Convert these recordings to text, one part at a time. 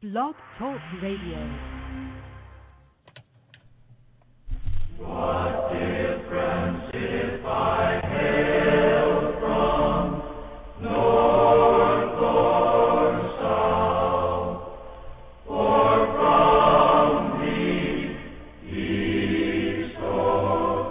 Blog Talk Radio. What difference if I hail from north or south, or from the east or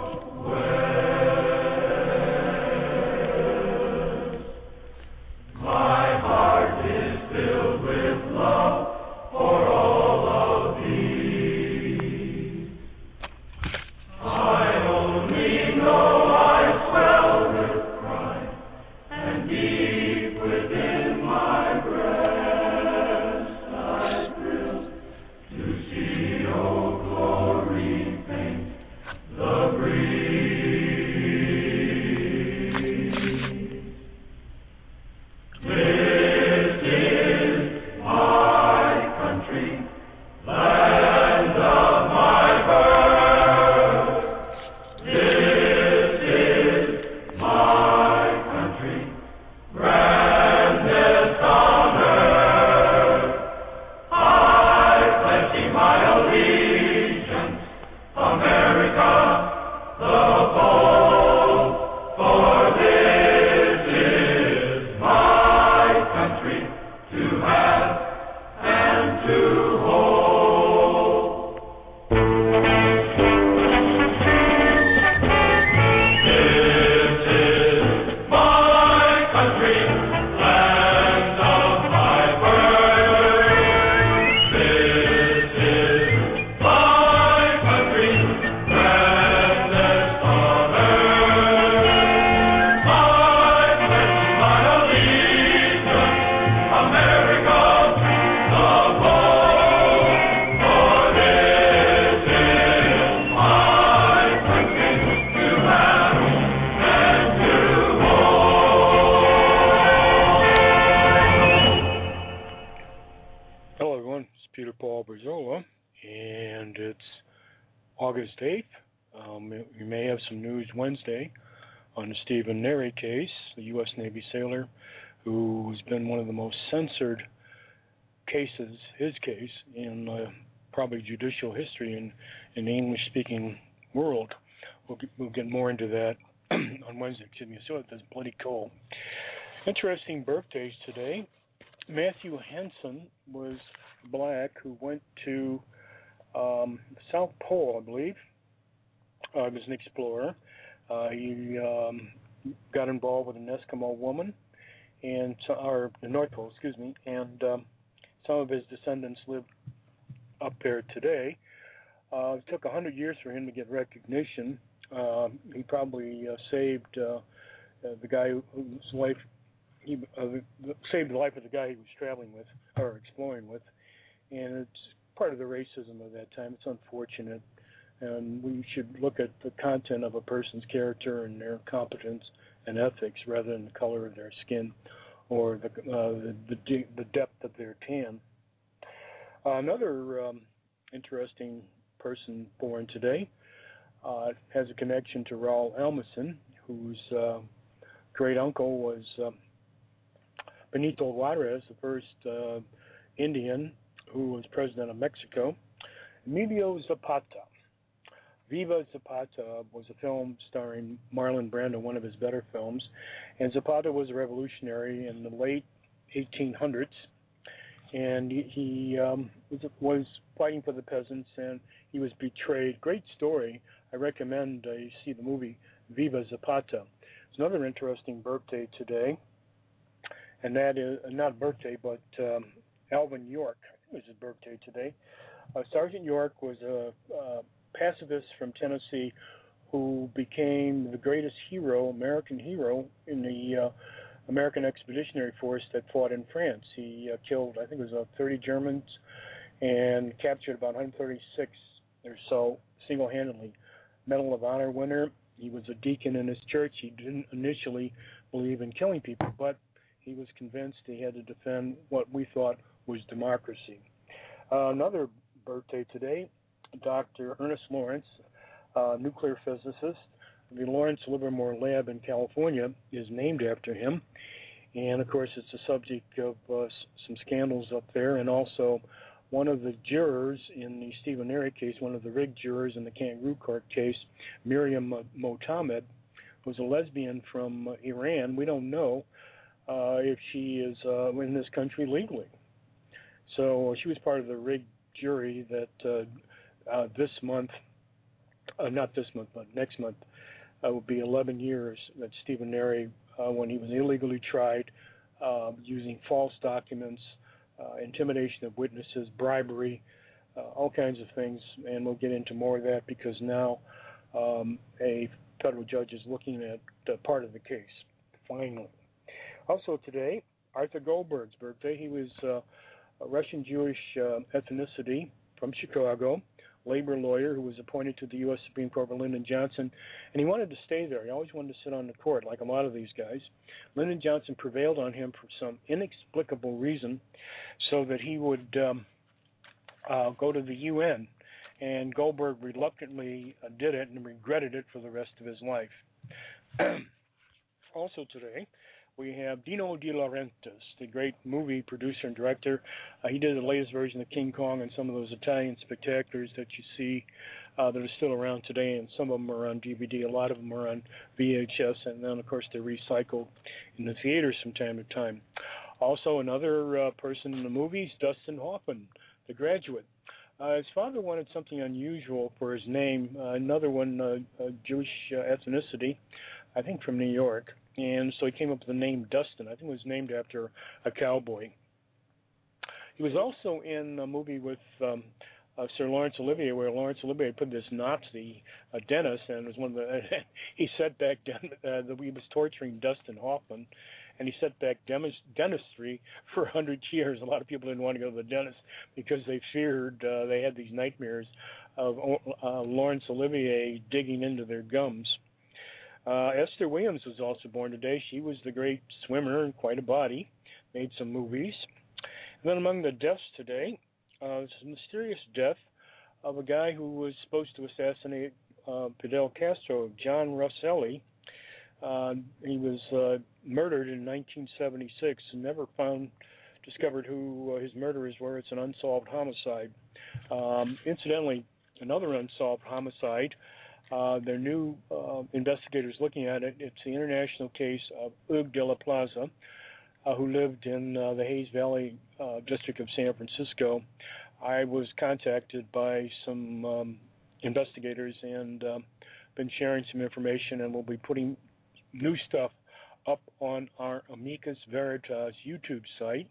west? My heart is filled with love for all of thee. I only know I swell with pride, and deep within my breast I thrill to see, oh glory, paint the breeze. This is my country, land of my birth. This is my country, grandest on earth. I pledge thee my allegiance, America the bold, for this is my country to have and to hold. This is my country, land of my birth. This is my country, grandest on earth. I pledge my allegiance, America the bold, for this is my country to have and to hold. Hello, everyone. It's Peter Paul Brazola, and it's August 8th. We may have some news Wednesday on the Stephen Neri case, the U.S. Navy sailor who's been one of the most censored cases, his case, in probably judicial history in the English-speaking world. We'll get more into that on Wednesday. Excuse me. So it's bloody cold. Interesting birthdays today. Matthew Henson was black who went to South Pole, I believe. He was an explorer. He got involved with an Eskimo woman, or the North Pole, excuse me, and some of his descendants live up there today. It took 100 years for him to get recognition. He probably saved the guy whose life saved the life of the guy he was traveling with or exploring with, and it's part of the racism of that time. It's unfortunate, and we should look at the content of a person's character and their competence and ethics rather than the color of their skin or the depth of their tan. Another interesting person born today has a connection to Raul Almason, whose great uncle was Benito Juarez, the first Indian who was president of Mexico. Emilio Zapata. Viva Zapata was a film starring Marlon Brando, one of his better films, and Zapata was a revolutionary in the late 1800s, and he was fighting for the peasants, and he was betrayed. Great story. I recommend you see the movie Viva Zapata. There's another interesting birthday today, and that is not a birthday, but Alvin York. I think it was his birthday today. Sergeant York was a pacifist from Tennessee who became the greatest hero, American hero, in the American Expeditionary Force that fought in France. He killed, I think it was 30 Germans and captured about 136 or so single-handedly. Medal of Honor winner. He was a deacon in his church. He didn't initially believe in killing people, but he was convinced he had to defend what we thought was democracy. Another birthday today, Dr. Ernest Lawrence, nuclear physicist. The Lawrence Livermore Lab in California is named after him. And, of course, it's the subject of some scandals up there and also one of the jurors in the Stephen Airy case, one of the rigged jurors in the Kangaroo Court case, Miriam Motamed, was a lesbian from Iran. We don't know if she is in this country legally. So she was part of the rigged jury that this month, not this month, but next month, will be 11 years that Stephen Airy, when he was illegally tried, using false documents, intimidation of witnesses, bribery, all kinds of things, and we'll get into more of that because now a federal judge is looking at part of the case, finally. Also today, Arthur Goldberg's birthday. He was a Russian-Jewish ethnicity from Chicago, labor lawyer who was appointed to the U.S. Supreme Court by Lyndon Johnson, and he wanted to stay there. He always wanted to sit on the court, like a lot of these guys. Lyndon Johnson prevailed on him for some inexplicable reason so that he would go to the UN, and Goldberg reluctantly did it and regretted it for the rest of his life. Also today, we have Dino De Laurentiis, the great movie producer and director. He did the latest version of King Kong and some of those Italian spectaculars that you see that are still around today, and some of them are on DVD. A lot of them are on VHS, and then, of course, they're recycled in the theaters from time to time. Also, another person in the movies, Dustin Hoffman, The Graduate. His father wanted something unusual for his name, another one, Jewish ethnicity, I think from New York. And so he came up with the name Dustin. I think it was named after a cowboy. He was also in a movie with Sir Laurence Olivier, where Laurence Olivier put this Nazi dentist, and it was one of the he set back he was torturing Dustin Hoffman, and he set back dentistry for 100 years. A lot of people didn't want to go to the dentist because they feared they had these nightmares of Laurence Olivier digging into their gums. Esther Williams was also born today. She was the great swimmer and quite a body, made some movies. And then among the deaths today, it's a mysterious death of a guy who was supposed to assassinate Fidel Castro, John Rosselli. He was murdered in 1976 and never discovered who his murderers were. It's an unsolved homicide. Incidentally, another unsolved homicide. There are new investigators looking at it. It's the international case of Hugues de la Plaza, who lived in the Hayes Valley district of San Francisco. I was contacted by some investigators and been sharing some information, and we'll be putting new stuff up on our Amicus Veritas YouTube site.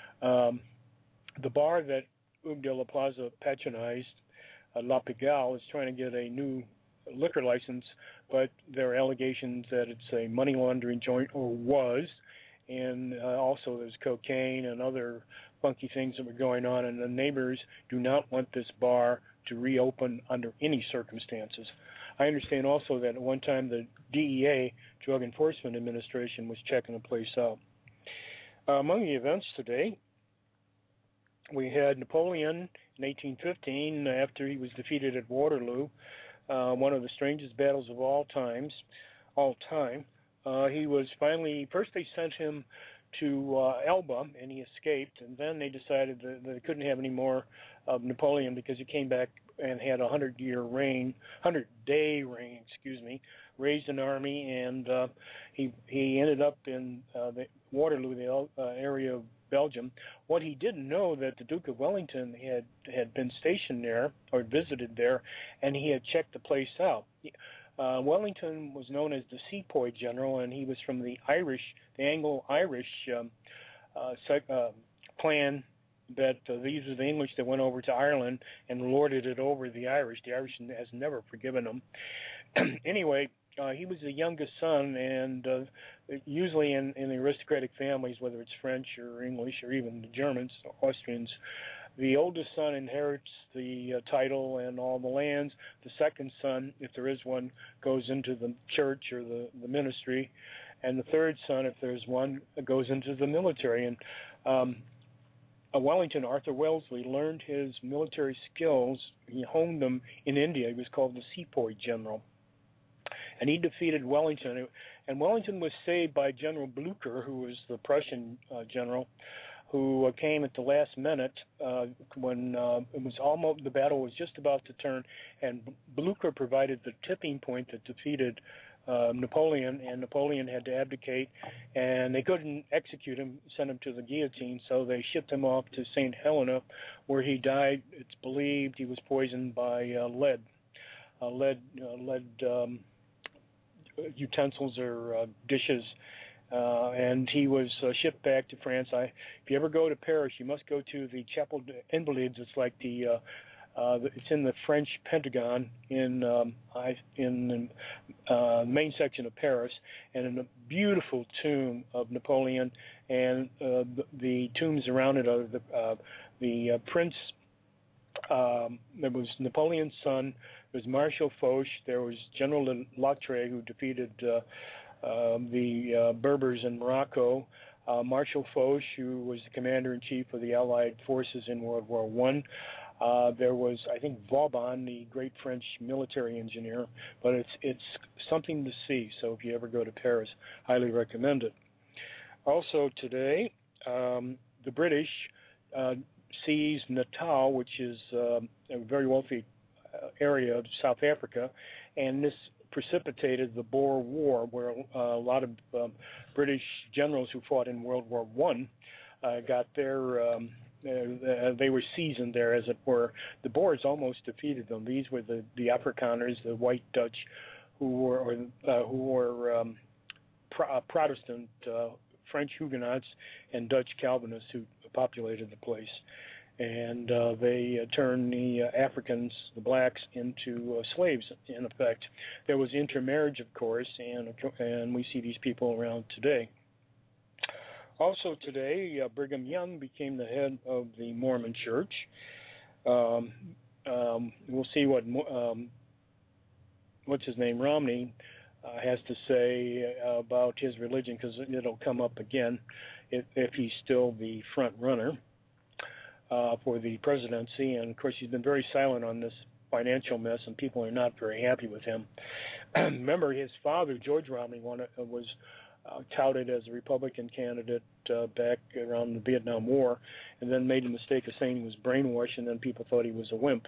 The bar that Hugues de la Plaza patronized, La Pigalle, is trying to get a new liquor license, but there are allegations that it's a money laundering joint, or was, and also there's cocaine and other funky things that were going on, and the neighbors do not want this bar to reopen under any circumstances. I understand also that at one time the DEA, Drug Enforcement Administration, was checking the place out. Among the events today, we had Napoleon in 1815, after he was defeated at Waterloo, one of the strangest battles of all time. He was finally, first they sent him to Elba, and he escaped, and then they decided that they couldn't have any more of Napoleon because he came back and had a 100-day reign, raised an army, and he ended up in the Waterloo, the area of Belgium. What he didn't know, that the Duke of Wellington had been stationed there or visited there, and he had checked the place out. Wellington was known as the Sepoy General, and he was from the Anglo-Irish clan. That these were the English that went over to Ireland and lorded it over the Irish. The Irish has never forgiven them. Anyway, he was the youngest son, and usually in the aristocratic families, whether it's French or English or even the Germans, Austrians, the oldest son inherits the title and all the lands. The second son, if there is one, goes into the church or the ministry, and the third son, if there's one, goes into the military. And Wellington, Arthur Wellesley, learned his military skills. He honed them in India. He was called the Sepoy General. And he defeated Wellington. And Wellington was saved by General Blucher, who was the Prussian general. who came at the last minute when it was almost, the battle was just about to turn, and Blucher provided the tipping point that defeated Napoleon, and Napoleon had to abdicate, and they couldn't execute him, send him to the guillotine, so they shipped him off to St. Helena, where he died. It's believed he was poisoned by lead utensils or dishes, and he was shipped back to France. If you ever go to Paris, you must go to the Chapelle des Invalides. It's like it's in the French Pentagon in the main section of Paris, and in a beautiful tomb of Napoleon, and the tombs around it are the prince. There was Napoleon's son. There was Marshal Foch. There was General Latreille, who defeated the Berbers in Morocco. Marshal Foch, who was the commander-in-chief of the Allied forces in World War I. There was, I think, Vauban, the great French military engineer, but it's something to see. So if you ever go to Paris, highly recommend it. Also today, the British seized Natal, which is a very wealthy area of South Africa, and this precipitated the Boer War, where a lot of British generals who fought in World War I got their they were seasoned there, as it were. The Boers almost defeated them. These were the Afrikaners, the white Dutch, who were Protestant French Huguenots and Dutch Calvinists who populated the place. And they turned the Africans, the blacks, into slaves, in effect. There was intermarriage, of course, and we see these people around today. Also today, Brigham Young became the head of the Mormon Church. We'll see what's his name, Romney, has to say about his religion, because it'll come up again if he's still the front runner for the presidency. And of course, he's been very silent on this financial mess, and people are not very happy with him. Remember, his father, George Romney, was touted as a Republican candidate back around the Vietnam War, and then made the mistake of saying he was brainwashed, and then people thought he was a wimp.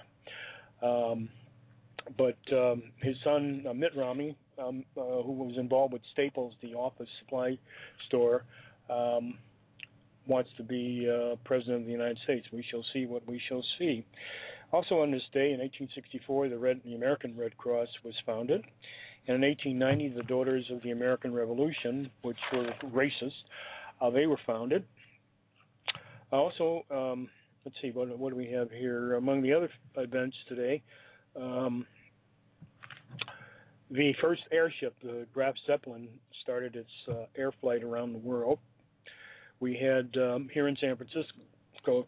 But his son, Mitt Romney, who was involved with Staples, the office supply store, wants to be president of the United States. We shall see what we shall see. Also on this day, in 1864, the American Red Cross was founded. And in 1890, the Daughters of the American Revolution, which were racist, they were founded. Also, let's see, what do we have here? Among the other events today, the first airship, the Graf Zeppelin, started its air flight around the world. We had here in San Francisco,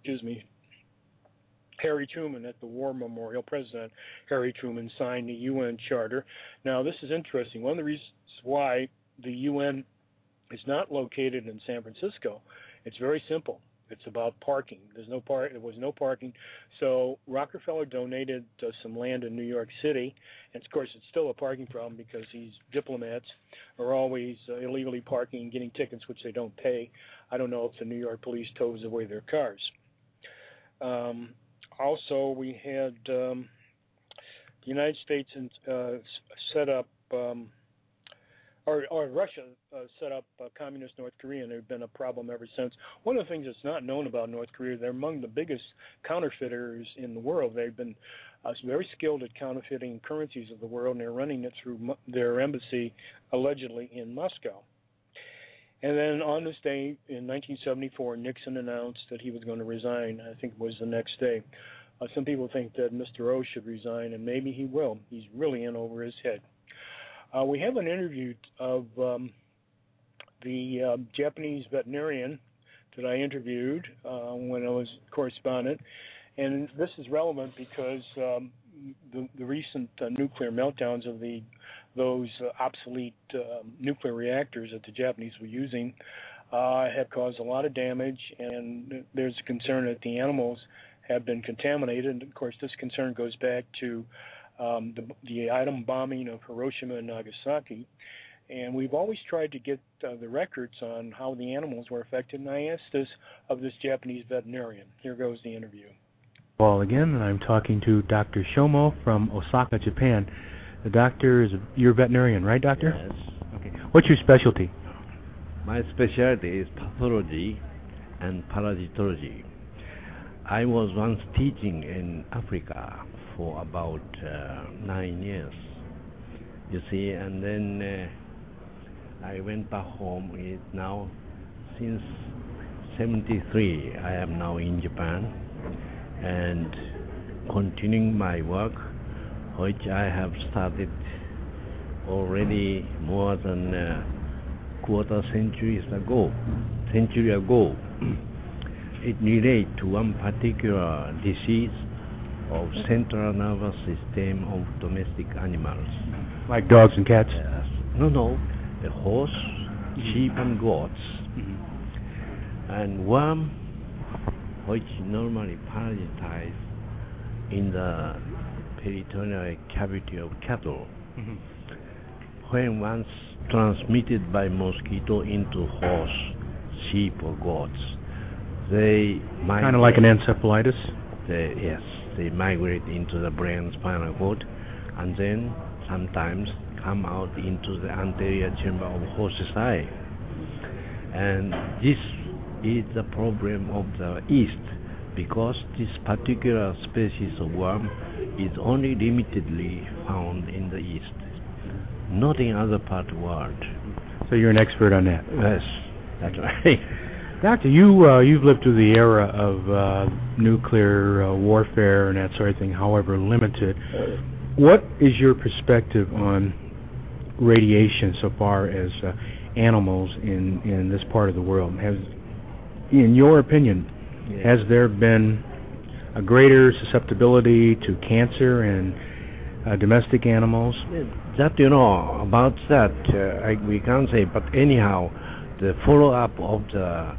Harry Truman at the War Memorial. President Harry Truman signed the UN Charter. Now, this is interesting. One of the reasons why the UN is not located in San Francisco, it's very simple. It's about parking. There was no parking. So Rockefeller donated some land in New York City, and of course it's still a parking problem because these diplomats are always illegally parking and getting tickets which they don't pay. I don't know if the New York police tows away their cars. Also, we had the United States set up, or Russia set up communist North Korea, and there's been a problem ever since. One of the things that's not known about North Korea, they're among the biggest counterfeiters in the world. They've been very skilled at counterfeiting currencies of the world, and they're running it through their embassy, allegedly, in Moscow. And then on this day in 1974, Nixon announced that he was going to resign. I think it was the next day. Some people think that Mr. O should resign, and maybe he will. He's really in over his head. We have an interview of the Japanese veterinarian that I interviewed when I was correspondent. And this is relevant because the recent nuclear meltdowns of those obsolete nuclear reactors that the Japanese were using have caused a lot of damage, and there's a concern that the animals have been contaminated. And of course, this concern goes back to the atom bombing of Hiroshima and Nagasaki. And we've always tried to get the records on how the animals were affected, and I asked this of this Japanese veterinarian. Here goes the interview. Well, again, and I'm talking to Dr. Shomo from Osaka, Japan. The doctor is your veterinarian, right, doctor? Yes. Okay. What's your specialty? My specialty is pathology and parasitology. I was once teaching in Africa for about 9 years, you see, and then I went back home. It's now since 73 I am now in Japan and continuing my work, which I have started already more than quarter century ago. It relates to one particular disease of central nervous system of domestic animals. Like dogs and cats? Yes. No, the horse, sheep and goats. And worm, which normally parasitize in the peritoneal cavity of cattle. When once transmitted by mosquito into horse, sheep or goats, they migrate. Kind of like an encephalitis? They migrate into the brain spinal cord and then sometimes come out into the anterior chamber of horse's eye. And this is the problem of the East, because this particular species of worm is only limitedly found in the East, not in other part of the world. So you're an expert on that? Yes, that's right. Doctor, you've lived through the era of nuclear warfare and that sort of thing, however limited. What is your perspective on radiation so far as animals in this part of the world? In your opinion, has there been a greater susceptibility to cancer in domestic animals? That, about that, we can't say, but anyhow, the follow-up of the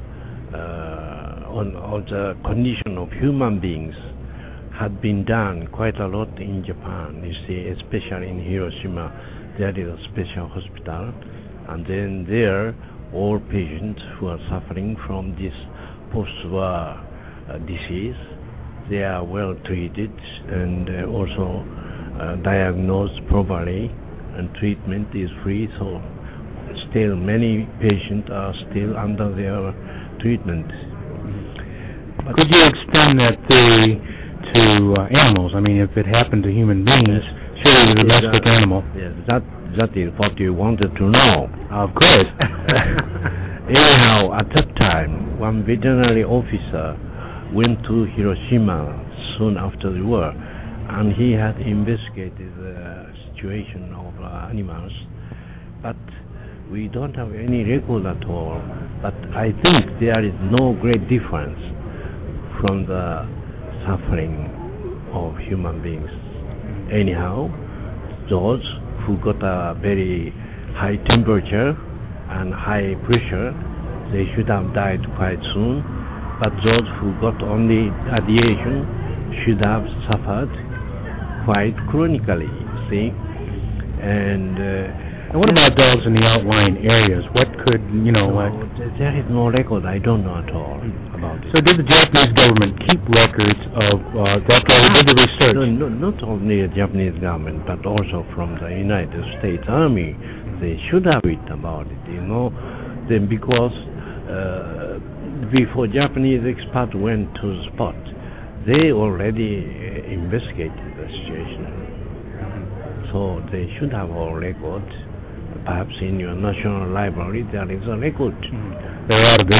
on the condition of human beings had been done quite a lot in Japan. You see, especially in Hiroshima, there is a special hospital, and then there, all patients who are suffering from this post-war disease, they are well treated and also diagnosed properly, and treatment is free. So still many patients are still under their treatment. But could you extend that theory to animals? I mean, if it happened to human beings, surely the domestic animal. Yes, that is what you wanted to know. Of course. Anyhow, at that time, one veterinary officer went to Hiroshima soon after the war, and he had investigated the situation of animals, but we don't have any record at all. But I think there is no great difference from the suffering of human beings. Anyhow, those who got a very high temperature and high pressure, they should have died quite soon. But those who got only radiation should have suffered quite chronically, see? And what about dogs in the outlying areas? What could, there is no record. I don't know at all about it. So did the Japanese government keep records of that? Did the research? No, not only the Japanese government, but also from the United States Army. They should have it about it, Then because before Japanese experts went to the spot, they already investigated the situation. So they should have all records. Perhaps in your national library there is a record. There ought to be.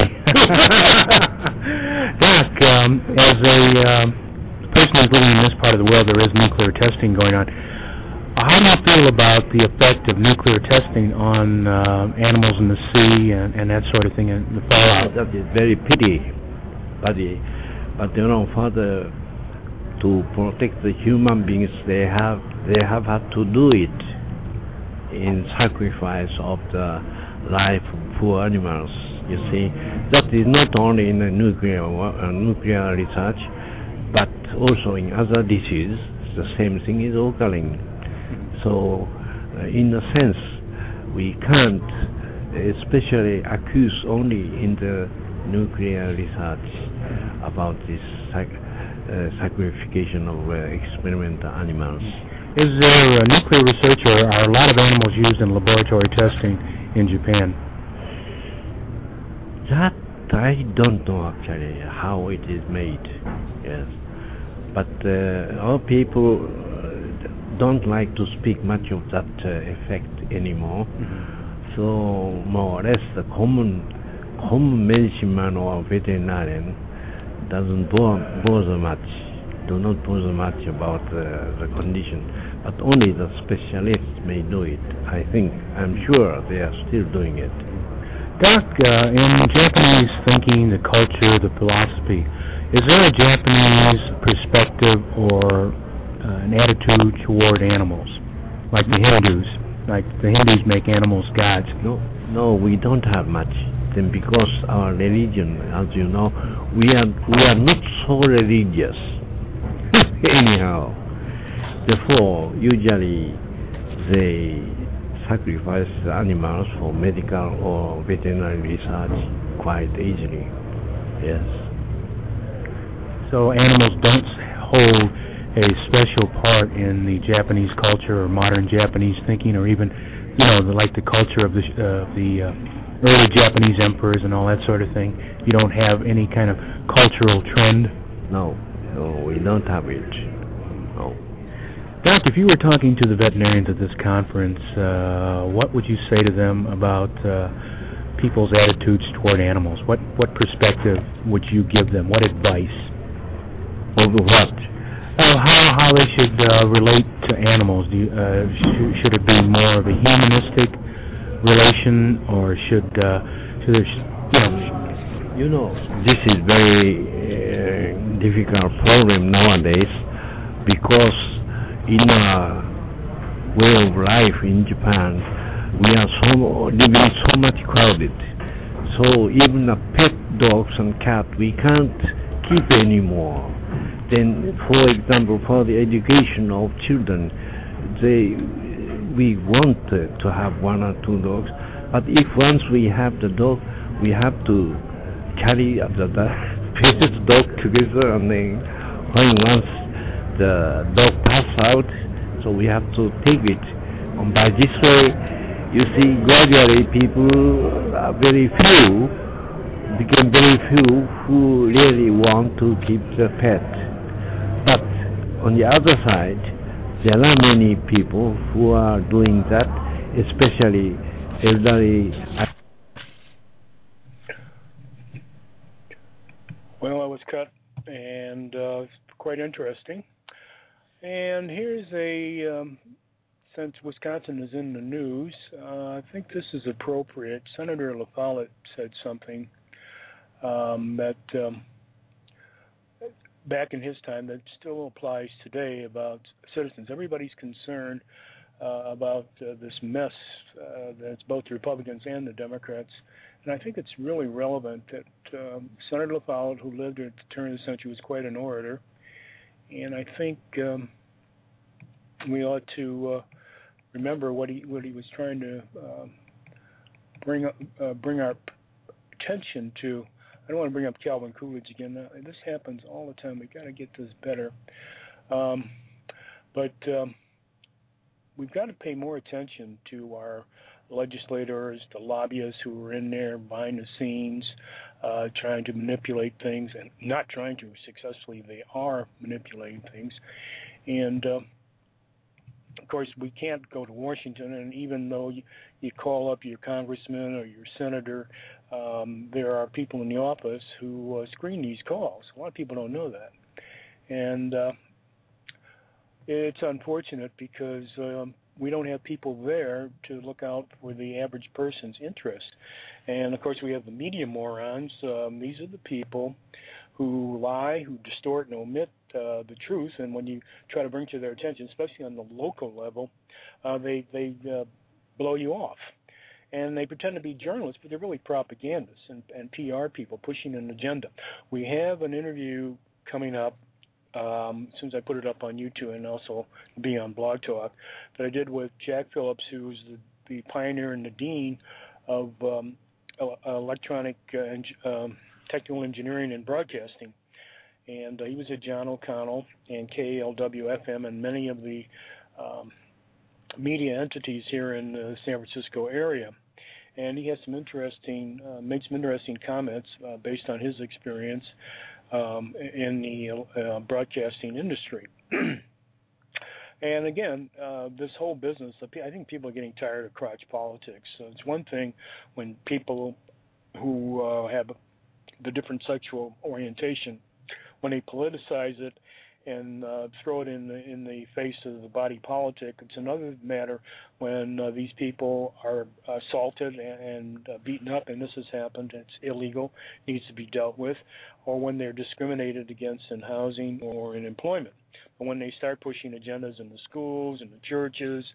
Doc, as a person who's living in this part of the world, there is nuclear testing going on. How do you feel about the effect of nuclear testing on animals in the sea and that sort of thing, and the fallout? That is very pity, but further to protect the human beings, they have had to do it in sacrifice of the life of poor animals. You see, that is not only in the nuclear research, but also in other diseases. The same thing is occurring. So, in a sense, we can't especially accuse only in the nuclear research about this sacrification of experimental animals. Is there nuclear research, or are a lot of animals used in laboratory testing in Japan? That I don't know actually how it is made. Yes, but our people don't like to speak much of that effect anymore. Mm-hmm. So more or less the common medicine man or veterinarian doesn't bother much. Do not bother much about the condition, but only the specialists may do it. I'm sure they are still doing it. Doc, in Japanese thinking, the culture, the philosophy, is there a Japanese perspective or an attitude toward animals, like the Hindus? Like the Hindus make animals gods. No, we don't have much. Then because our religion, as you know, we are not so religious. Anyhow, therefore, usually they sacrifice the animals for medical or veterinary research quite easily. Yes. So animals don't hold a special part in the Japanese culture or modern Japanese thinking, or even, like the culture of the early Japanese emperors and all that sort of thing. You don't have any kind of cultural trend. No, we don't have it. No. Doc, if you were talking to the veterinarians at this conference, what would you say to them about people's attitudes toward animals? What perspective would you give them? What advice? Over what? How they should relate to animals. Should it be more of a humanistic relation, or should there? This is very difficult problem nowadays, because in our way of life in Japan, we are living so much crowded. So even a pet dogs and cat we can't keep anymore. Then, for example, for the education of children, we want to have one or two dogs, but if once we have the dog, we have to carry the parent dog together, and then when once the dog passes out, so we have to take it. And by this way, you see, gradually people are became very few who really want to keep the pet. But on the other side, there are many people who are doing that, especially elderly. Well, I was cut, and quite interesting. And here's since Wisconsin is in the news, I think this is appropriate. Senator La Follette said something that back in his time that still applies today about citizens. Everybody's concerned about this mess that's both the Republicans and the Democrats. And I think it's really relevant that Senator La Follette, who lived at the turn of the century, was quite an orator. And I think we ought to remember what he was trying to bring our attention to. I don't want to bring up Calvin Coolidge again. This happens all the time. We've got to get this better. But we've got to pay more attention to our legislators, the lobbyists who are in there behind the scenes, trying to manipulate things, and not trying to successfully. They are manipulating things. And, of course, we can't go to Washington, and even though you call up your congressman or your senator, there are people in the office who screen these calls. A lot of people don't know that. And it's unfortunate because we don't have people there to look out for the average person's interests. And, of course, we have the media morons. These are the people who lie, who distort and omit the truth. And when you try to bring to their attention, especially on the local level, they blow you off. And they pretend to be journalists, but they're really propagandists and PR people pushing an agenda. We have an interview coming up, as soon as I put it up on YouTube and also be on Blog Talk, that I did with Jack Phillips, who's the the pioneer and the dean of electronic technical engineering and broadcasting. And he was at John O'Connell and KALW-FM and many of the media entities here in the San Francisco area. And he has some made some interesting comments based on his experience in the broadcasting industry. And again, this whole business, I think people are getting tired of crotch politics. So it's one thing when people who have the different sexual orientation, when they politicize it and throw it in the face of the body politic. It's another matter when these people are assaulted and beaten up, and this has happened. It's illegal, needs to be dealt with, or when they're discriminated against in housing or in employment. But when they start pushing agendas in the schools, in the churches,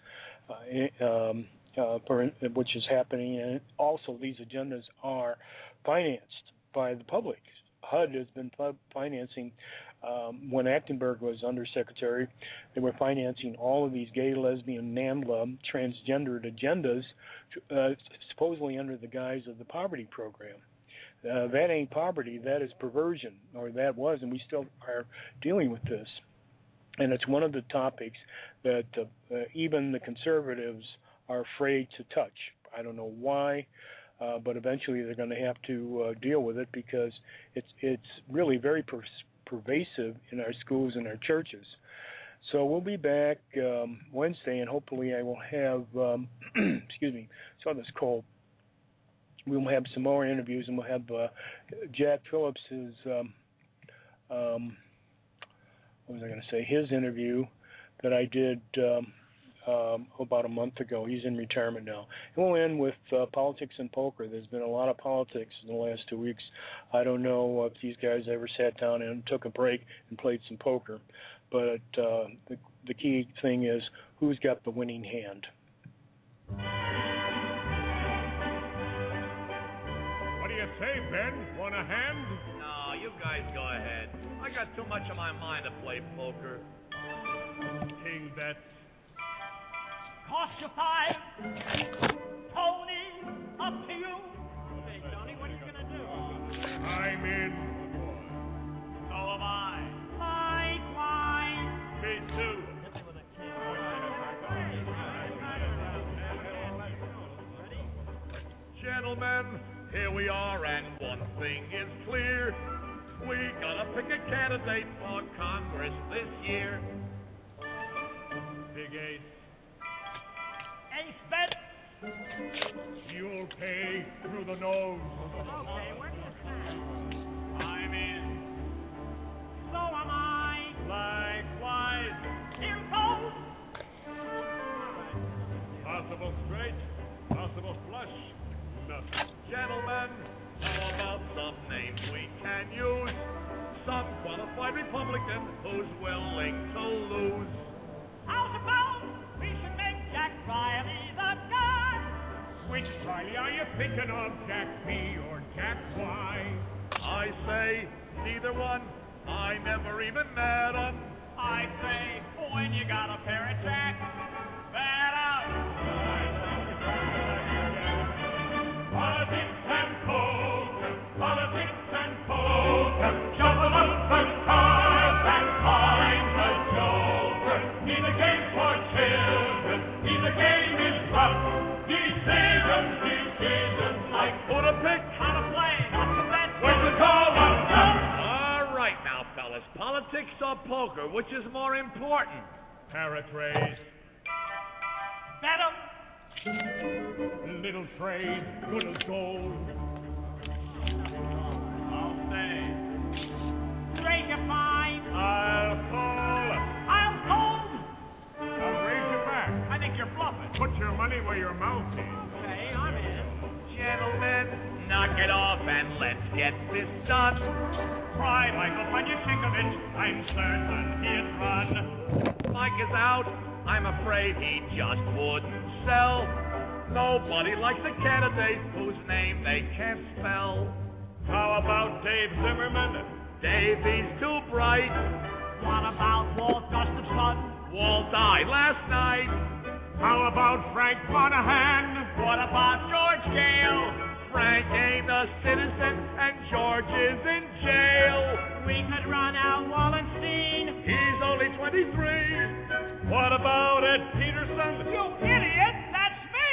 which is happening, and also these agendas are financed by the public. HUD has been financing, when Achtenberg was undersecretary, they were financing all of these gay, lesbian, NAMBLA, transgendered agendas, supposedly under the guise of the poverty program. That ain't poverty, that is perversion, or that was, and we still are dealing with this. And it's one of the topics that even the conservatives are afraid to touch. I don't know why. But eventually they're going to have to deal with it because it's really very pervasive in our schools and our churches. So we'll be back Wednesday, and hopefully I will have, excuse me, saw this cold. We'll have some more interviews, and we'll have Jack Phillips' what was I going to say? His interview that I did about a month ago. He's in retirement now. And we'll end with politics and poker. There's been a lot of politics in the last 2 weeks. I don't know if these guys ever sat down and took a break and played some poker. But the key thing is who's got the winning hand. What do you say, Ben? Want a hand? No, you guys go ahead. I got too much on my mind to play poker. King bets. Cost you $5. Tony, up to you. Hey, Tony, what are you going to do? I'm in. So am I. Likewise. Me too. Hit me with a king. Gentlemen, here we are, and one thing is clear. We gotta pick a candidate for Congress this year. Big Ace. Ace bet. You'll pay through the nose. Okay, where do you stand? I'm in. So am I. Likewise. Here goes. Possible straight, possible flush. Nothing. Gentlemen, how about some names we can use? Some qualified Republican who's willing to lose. How's about we should make Jack Riley the guy? Which Riley are you thinking of, Jack P or Jack Y? I say neither one. I never even met 'em. I say when you got a pair of jacks, bet up. Politics and poker, politics and poker, shuffle up the cards and find the joker. Neither game for children, neither game is rough. Decisions like Who to pick? How to play, not to bet. when to call on them. All right now, fellas. Politics or poker, which is more important? Paratrace, Bet 'em. little trade, good as gold. I'll say. Straight you find. I'll call. I'll hold. I'll raise you back. I think you're bluffing. Put your money where your mouth is. Okay, I'm in. Gentlemen, knock it off and let's get this done. Try Michael Panyachikovich. I'm certain he'd run. Mike is out. I'm afraid he just wouldn't sell. Nobody likes a candidate whose name they can't spell. How about Dave Zimmerman? Davy's too bright. What about Walt Gustafson? Walt died last night. How about Frank Monahan? What about George Gale? Frank ain't a citizen and George is in jail. We could run out Wallenstein. He's only 23. What about Ed Peterson? You idiot, that's me!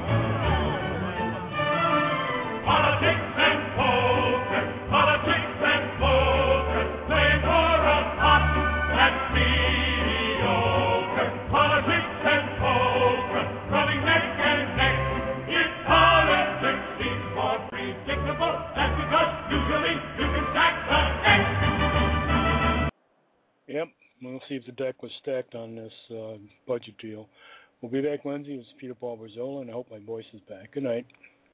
Politics and poker, politics and poker, playing for a pot that's mediocre. Politics and poker, running neck and neck. If politics seems more predictable, that's because usually you can stack the deck. Yep, we'll see if the deck was stacked on this budget deal. We'll be back Wednesday. It's Peter Paul Barzola, and I hope my voice is back. Good night.